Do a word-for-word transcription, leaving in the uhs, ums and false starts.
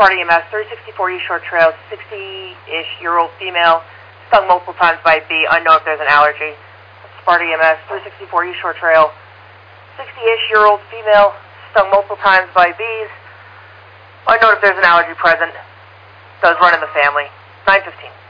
Sparta E M S, three sixty-four East Shore Trail, sixty-ish year old female, stung multiple times by a bee, unknown if there's an allergy. Sparta E M S, three sixty-four East Shore Trail, sixty-ish year old female, stung multiple times by bees, unknown if there's an allergy present. Does run in the family. nine fifteen.